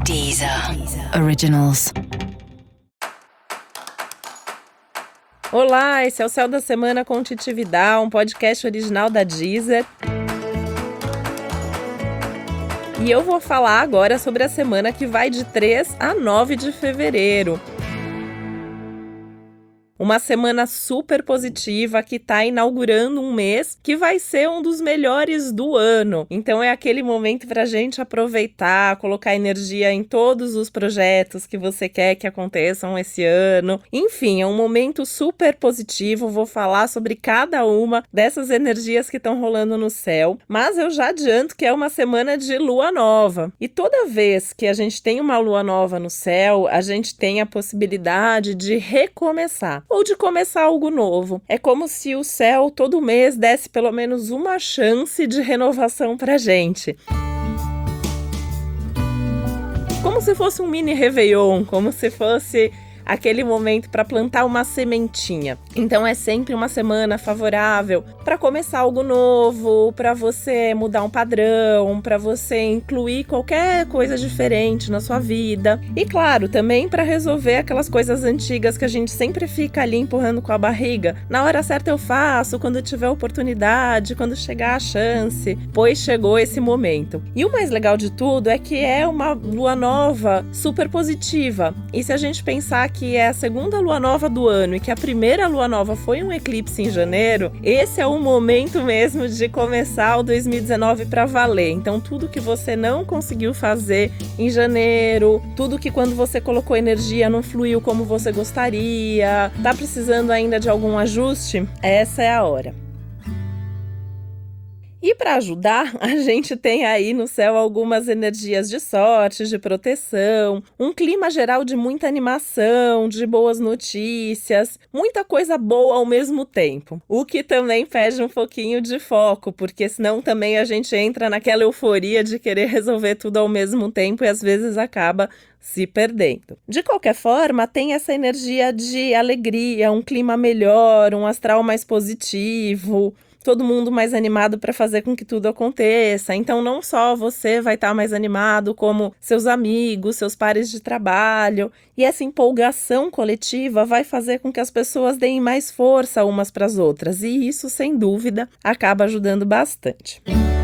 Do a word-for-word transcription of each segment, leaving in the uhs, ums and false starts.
Deezer Originals. Olá, esse é o Céu da Semana com Titi Vidal, um podcast original da Deezer. E eu vou falar agora sobre a semana que vai de três a nove de fevereiro. Uma semana super positiva que está inaugurando um mês que vai ser um dos melhores do ano. Então é aquele momento para a gente aproveitar, colocar energia em todos os projetos que você quer que aconteçam esse ano. Enfim, é um momento super positivo. Vou falar sobre cada uma dessas energias que estão rolando no céu. Mas eu já adianto que é uma semana de lua nova. E toda vez que a gente tem uma lua nova no céu, a gente tem a possibilidade de recomeçar. Ou de começar algo novo. É como se o céu todo mês desse pelo menos uma chance de renovação pra gente. Como se fosse um mini Réveillon, como se fosse aquele momento para plantar uma sementinha. Então é sempre uma semana favorável para começar algo novo, para você mudar um padrão, para você incluir qualquer coisa diferente na sua vida. E claro, também para resolver aquelas coisas antigas que a gente sempre fica ali empurrando com a barriga. Na hora certa eu faço, quando tiver oportunidade, quando chegar a chance, pois chegou esse momento. E o mais legal de tudo é que é uma lua nova super positiva. E se a gente pensar que é a segunda lua nova do ano e que a primeira lua nova foi um eclipse em janeiro, esse é o momento mesmo de começar o dois mil e dezenove para valer. Então tudo que você não conseguiu fazer em janeiro, tudo que quando você colocou energia não fluiu como você gostaria, tá precisando ainda de algum ajuste, essa é a hora. E para ajudar, a gente tem aí no céu algumas energias de sorte, de proteção, um clima geral de muita animação, de boas notícias, muita coisa boa ao mesmo tempo. O que também pede um pouquinho de foco, porque senão também a gente entra naquela euforia de querer resolver tudo ao mesmo tempo e às vezes acaba se perdendo. De qualquer forma, tem essa energia de alegria, um clima melhor, um astral mais positivo, todo mundo mais animado para fazer com que tudo aconteça. Então não só você vai estar mais animado, como seus amigos, seus pares de trabalho. E essa empolgação coletiva vai fazer com que as pessoas deem mais força umas para as outras. E isso, sem dúvida, acaba ajudando bastante.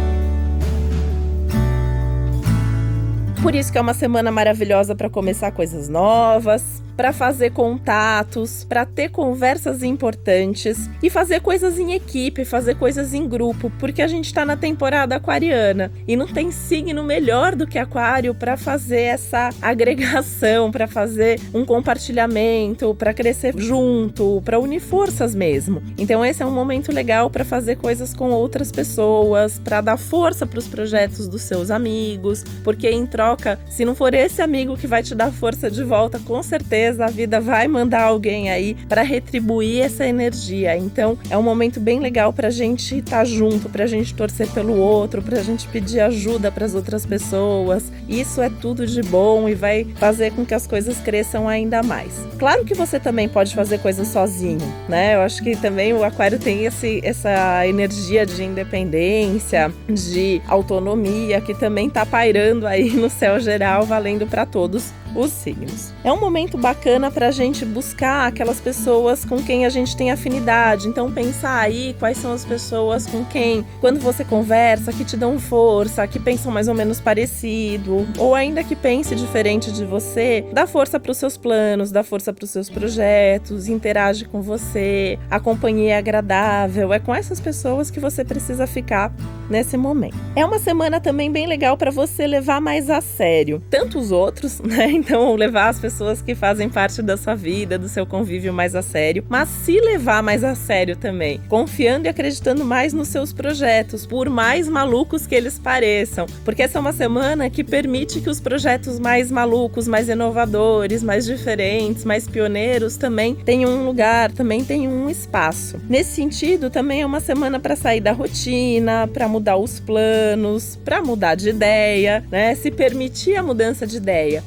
Por isso que é uma semana maravilhosa para começar coisas novas, para fazer contatos, para ter conversas importantes e fazer coisas em equipe, fazer coisas em grupo, porque a gente está na temporada aquariana e não tem signo melhor do que aquário para fazer essa agregação, para fazer um compartilhamento, para crescer junto, para unir forças mesmo. Então esse é um momento legal para fazer coisas com outras pessoas, para dar força para os projetos dos seus amigos, porque em troca, se não for esse amigo que vai te dar força de volta, com certeza a vida vai mandar alguém aí para retribuir essa energia. Então é um momento bem legal para a gente estar junto, para a gente torcer pelo outro, para a gente pedir ajuda para as outras pessoas. Isso é tudo de bom e vai fazer com que as coisas cresçam ainda mais. Claro que você também pode fazer coisas sozinho, né? Eu acho que também o aquário tem esse, essa energia de independência, de autonomia, que também tá pairando aí no céu geral, valendo para todos os signos. É um momento bacana para a gente buscar aquelas pessoas com quem a gente tem afinidade. Então pensar aí quais são as pessoas com quem, quando você conversa, que te dão força, que pensam mais ou menos parecido, ou ainda que pense diferente de você, dá força para os seus planos, dá força para os seus projetos, interage com você, a companhia é agradável. É com essas pessoas que você precisa ficar nesse momento. É uma semana também bem legal para você levar mais a sério tanto os outros, né? Então levar as pessoas que fazem parte da sua vida, do seu convívio mais a sério, mas se levar mais a sério também, confiando e acreditando mais nos seus projetos, por mais malucos que eles pareçam, porque essa é uma semana que permite que os projetos mais malucos, mais inovadores, mais diferentes, mais pioneiros também tenham um lugar, também tenham um espaço. Nesse sentido, também é uma semana para sair da rotina, para mudar os planos, para mudar de ideia, né? Se permitir a mudança de ideia. E esse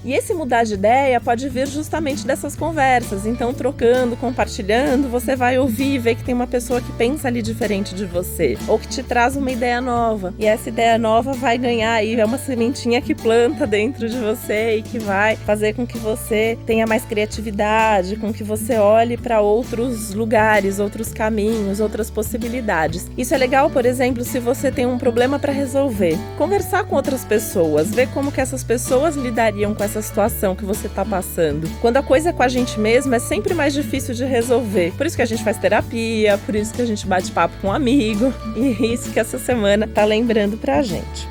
mudar de ideia pode vir justamente dessas conversas. Então, trocando, compartilhando, você vai ouvir e ver que tem uma pessoa que pensa ali diferente de você, ou que te traz uma ideia nova. E essa ideia nova vai ganhar aí, é uma sementinha que planta dentro de você e que vai fazer com que você tenha mais criatividade, com que você olhe para outros lugares, outros caminhos, outras possibilidades. Isso é legal, por exemplo, se você tem um problema para resolver. Conversar com outras pessoas, ver como que essas pessoas lidariam com essa situação que você está passando. Quando a coisa é com a gente mesmo, é sempre mais difícil de resolver. Por isso que a gente faz terapia, por isso que a gente bate papo com um amigo, e é isso que essa semana tá lembrando pra gente.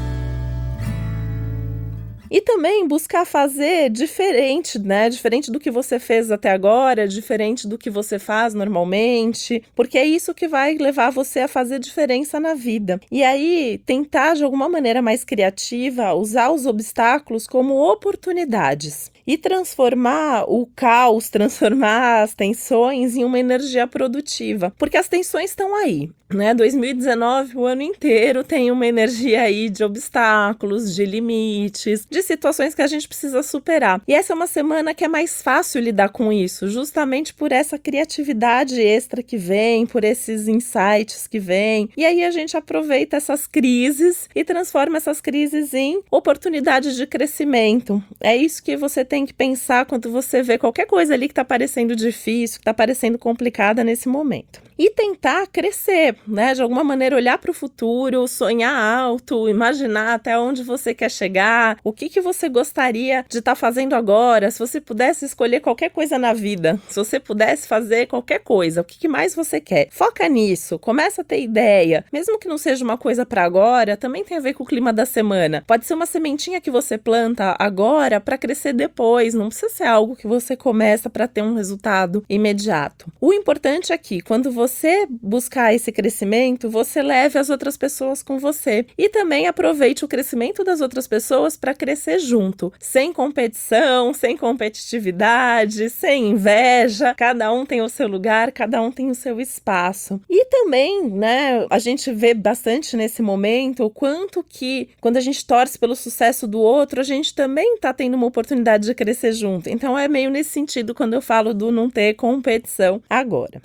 E também buscar fazer diferente, né? Diferente do que você fez até agora, diferente do que você faz normalmente, porque é isso que vai levar você a fazer diferença na vida. E aí, tentar de alguma maneira mais criativa, usar os obstáculos como oportunidades. E transformar o caos, transformar as tensões em uma energia produtiva. Porque as tensões estão aí, né? dois mil e dezenove, o ano inteiro, tem uma energia aí de obstáculos, de limites, de situações que a gente precisa superar. E essa é uma semana que é mais fácil lidar com isso, justamente por essa criatividade extra que vem, por esses insights que vem. E aí a gente aproveita essas crises e transforma essas crises em oportunidades de crescimento. É isso que você tem que pensar quando você vê qualquer coisa ali que está parecendo difícil, que está parecendo complicada nesse momento. E tentar crescer, né? De alguma maneira olhar para o futuro, sonhar alto, imaginar até onde você quer chegar, o que, que você gostaria de estar tá fazendo agora, se você pudesse escolher qualquer coisa na vida, se você pudesse fazer qualquer coisa, o que, que mais você quer? Foca nisso, começa a ter ideia, mesmo que não seja uma coisa para agora, também tem a ver com o clima da semana. Pode ser uma sementinha que você planta agora para crescer depois, não precisa ser algo que você começa para ter um resultado imediato. O importante é que quando você você buscar esse crescimento, você leve as outras pessoas com você e também aproveite o crescimento das outras pessoas para crescer junto, sem competição, sem competitividade, sem inveja. Cada um tem o seu lugar, cada um tem o seu espaço. E também, né, a gente vê bastante nesse momento o quanto que, quando a gente torce pelo sucesso do outro, a gente também está tendo uma oportunidade de crescer junto. Então é meio nesse sentido quando eu falo do não ter competição agora.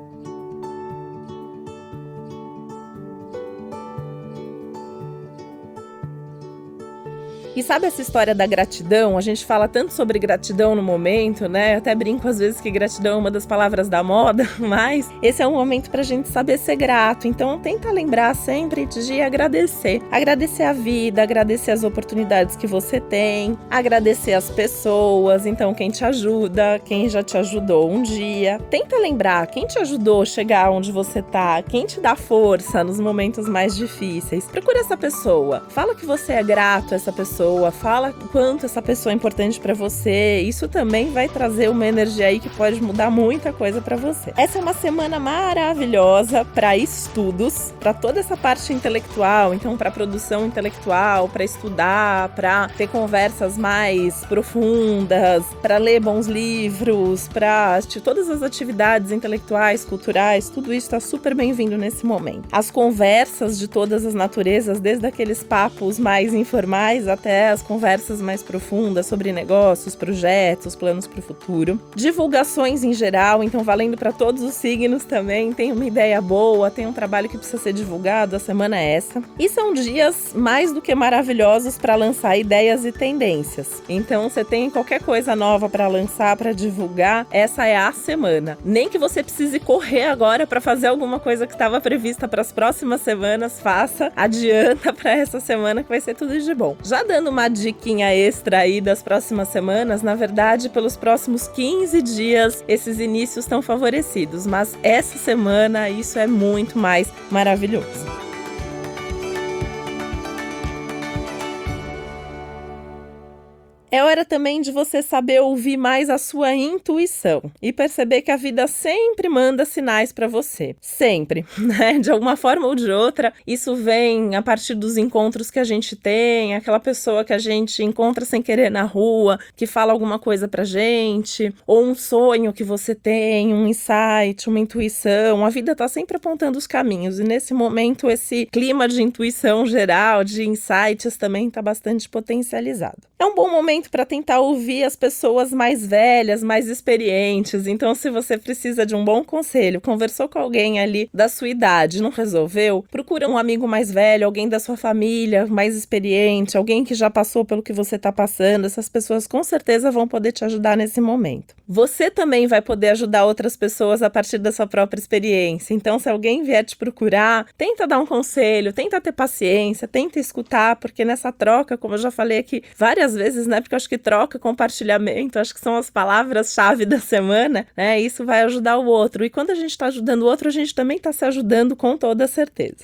E sabe essa história da gratidão? A gente fala tanto sobre gratidão no momento, né? Eu até brinco às vezes que gratidão é uma das palavras da moda, mas esse é um momento pra gente saber ser grato. Então tenta lembrar sempre de agradecer. Agradecer a vida, agradecer as oportunidades que você tem, agradecer as pessoas, então quem te ajuda, quem já te ajudou um dia. Tenta lembrar quem te ajudou a chegar onde você tá, quem te dá força nos momentos mais difíceis. Procura essa pessoa, fala que você é grato a essa pessoa, fala o quanto essa pessoa é importante pra você. Isso também vai trazer uma energia aí que pode mudar muita coisa pra você. Essa é uma semana maravilhosa para estudos, para toda essa parte intelectual, então para produção intelectual, para estudar, para ter conversas mais profundas, para ler bons livros, para assistir todas as atividades intelectuais, culturais, tudo isso está super bem-vindo nesse momento. As conversas de todas as naturezas, desde aqueles papos mais informais até as conversas mais profundas sobre negócios, projetos, planos para o futuro. Divulgações em geral, então valendo para todos os signos também. Tem uma ideia boa, tem um trabalho que precisa ser divulgado, a semana é essa. E são dias mais do que maravilhosos para lançar ideias e tendências. Então você tem qualquer coisa nova para lançar, para divulgar, essa é a semana. Nem que você precise correr agora para fazer alguma coisa que estava prevista para as próximas semanas, faça, adianta para essa semana que vai ser tudo de bom. Já dando uma diquinha extra aí das próximas semanas, na verdade, pelos próximos quinze dias, esses inícios estão favorecidos, mas essa semana isso é muito mais maravilhoso. É hora também de você saber ouvir mais a sua intuição e perceber que a vida sempre manda sinais para você. Sempre, né? De alguma forma ou de outra, isso vem a partir dos encontros que a gente tem, aquela pessoa que a gente encontra sem querer na rua, que fala alguma coisa pra gente, ou um sonho que você tem, um insight, uma intuição. A vida tá sempre apontando os caminhos e nesse momento esse clima de intuição geral, de insights também tá bastante potencializado. É um bom momento momento para tentar ouvir as pessoas mais velhas, mais experientes. Então, se você precisa de um bom conselho, conversou com alguém ali da sua idade, não resolveu, procura um amigo mais velho, alguém da sua família mais experiente, alguém que já passou pelo que você está passando. Essas pessoas com certeza vão poder te ajudar nesse momento. Você também vai poder ajudar outras pessoas a partir da sua própria experiência. Então, se alguém vier te procurar, tenta dar um conselho, tenta ter paciência, tenta escutar, porque nessa troca, como eu já falei aqui várias vezes, né? Porque eu acho que troca, compartilhamento, acho que são as palavras-chave da semana, né? Isso vai ajudar o outro. E quando a gente está ajudando o outro, a gente também está se ajudando com toda certeza.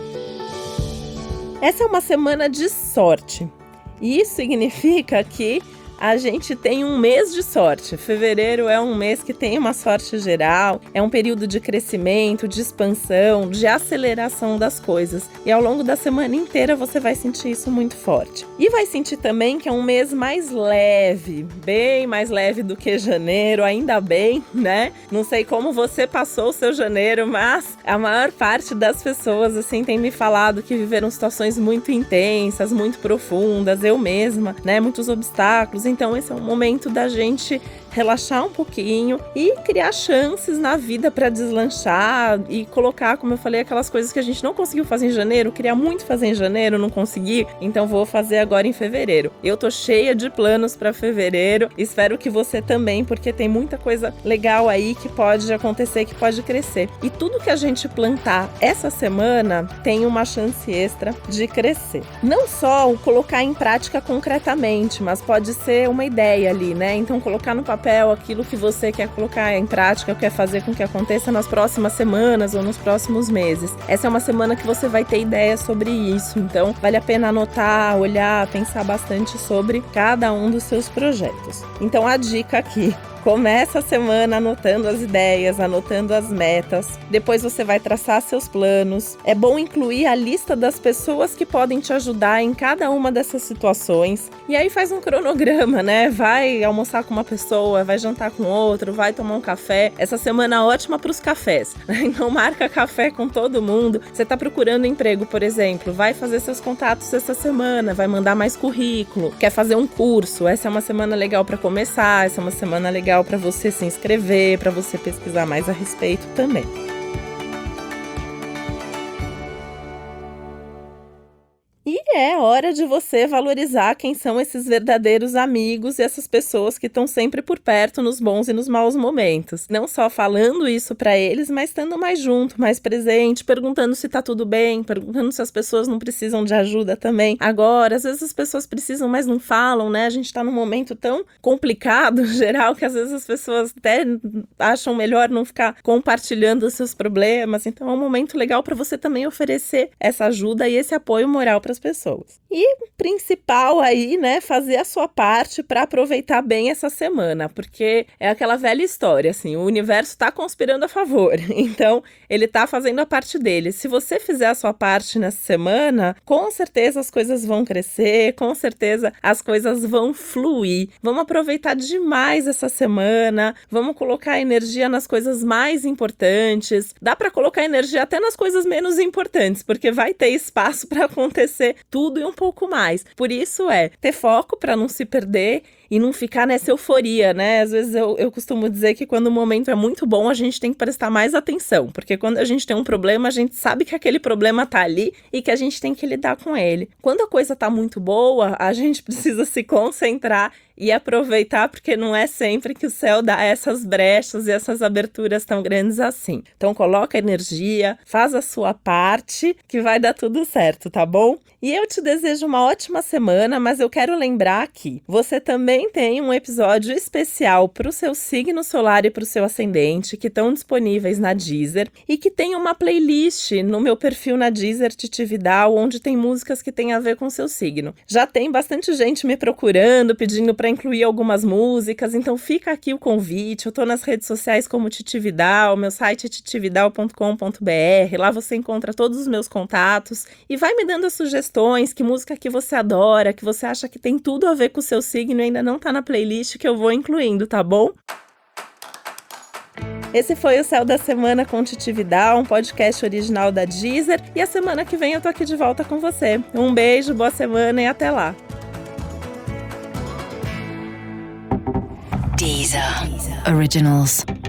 Essa é uma semana de sorte. E isso significa que a gente tem um mês de sorte. Fevereiro é um mês que tem uma sorte geral, é um período de crescimento, de expansão, de aceleração das coisas. E ao longo da semana inteira você vai sentir isso muito forte. E vai sentir também que é um mês mais leve, bem mais leve do que janeiro, ainda bem, né? Não sei como você passou o seu janeiro, mas a maior parte das pessoas, assim, tem me falado que viveram situações muito intensas, muito profundas, eu mesma, né? Muitos obstáculos. Então esse é um momento da gente relaxar um pouquinho e criar chances na vida para deslanchar e colocar, como eu falei, aquelas coisas que a gente não conseguiu fazer em janeiro, queria muito fazer em janeiro, não consegui, então vou fazer agora em fevereiro. Eu tô cheia de planos para fevereiro, espero que você também, porque tem muita coisa legal aí que pode acontecer, que pode crescer. E tudo que a gente plantar essa semana tem uma chance extra de crescer. Não só o colocar em prática concretamente, mas pode ser uma ideia ali, né? Então colocar no papel aquilo que você quer colocar em prática, quer fazer com que aconteça nas próximas semanas ou nos próximos meses. Essa é uma semana que você vai ter ideias sobre isso, então vale a pena anotar, olhar, pensar bastante sobre cada um dos seus projetos. Então a dica aqui: começa a semana anotando as ideias, anotando as metas. Depois você vai traçar seus planos. É bom incluir a lista das pessoas que podem te ajudar em cada uma dessas situações. E aí faz um cronograma, né? Vai almoçar com uma pessoa, vai jantar com outro, vai tomar um café. Essa semana é ótima para os cafés. Então marca café com todo mundo. Você está procurando emprego, por exemplo, vai fazer seus contatos essa semana, vai mandar mais currículo. Quer fazer um curso? Essa é uma semana legal para começar, essa é uma semana legal para você se inscrever, para você pesquisar mais a respeito também. E é hora de você valorizar quem são esses verdadeiros amigos e essas pessoas que estão sempre por perto nos bons e nos maus momentos. Não só falando isso para eles, mas estando mais junto, mais presente, perguntando se tá tudo bem, perguntando se as pessoas não precisam de ajuda também. Agora, às vezes as pessoas precisam, mas não falam, né? A gente tá num momento tão complicado, geral, que às vezes as pessoas até acham melhor não ficar compartilhando os seus problemas. Então é um momento legal para você também oferecer essa ajuda e esse apoio moral para as pessoas. E principal aí, né, fazer a sua parte para aproveitar bem essa semana, porque é aquela velha história, assim, o universo tá conspirando a favor, então ele tá fazendo a parte dele. Se você fizer a sua parte nessa semana, com certeza as coisas vão crescer, com certeza as coisas vão fluir. Vamos aproveitar demais essa semana, vamos colocar energia nas coisas mais importantes. Dá para colocar energia até nas coisas menos importantes, porque vai ter espaço para acontecer tudo e um pouco mais. Por isso é ter foco para não se perder e não ficar nessa euforia, né? Às vezes eu, eu costumo dizer que quando o momento é muito bom, a gente tem que prestar mais atenção, porque quando a gente tem um problema, a gente sabe que aquele problema tá ali e que a gente tem que lidar com ele. Quando a coisa tá muito boa, a gente precisa se concentrar e aproveitar, porque não é sempre que o céu dá essas brechas e essas aberturas tão grandes assim. Então coloca energia, faz a sua parte, que vai dar tudo certo, tá bom? E eu te desejo uma ótima semana, mas eu quero lembrar que você também tem um episódio especial para o seu signo solar e para o seu ascendente, que estão disponíveis na Deezer, e que tem uma playlist no meu perfil na Deezer, Titi Vidal, onde tem músicas que tem a ver com o seu signo. Já tem bastante gente me procurando, pedindo para incluir algumas músicas, então fica aqui o convite. Eu tô nas redes sociais como Titi Vidal, meu site é titi vidal ponto com ponto b r, lá você encontra todos os meus contatos e vai me dando as sugestões, que música que você adora, que você acha que tem tudo a ver com o seu signo e ainda não tá na playlist, que eu vou incluindo, tá bom? Esse foi o Céu da Semana com Titi Vidal, um podcast original da Deezer, e a semana que vem eu tô aqui de volta com você. Um beijo, boa semana e até lá! Deezer. Originals.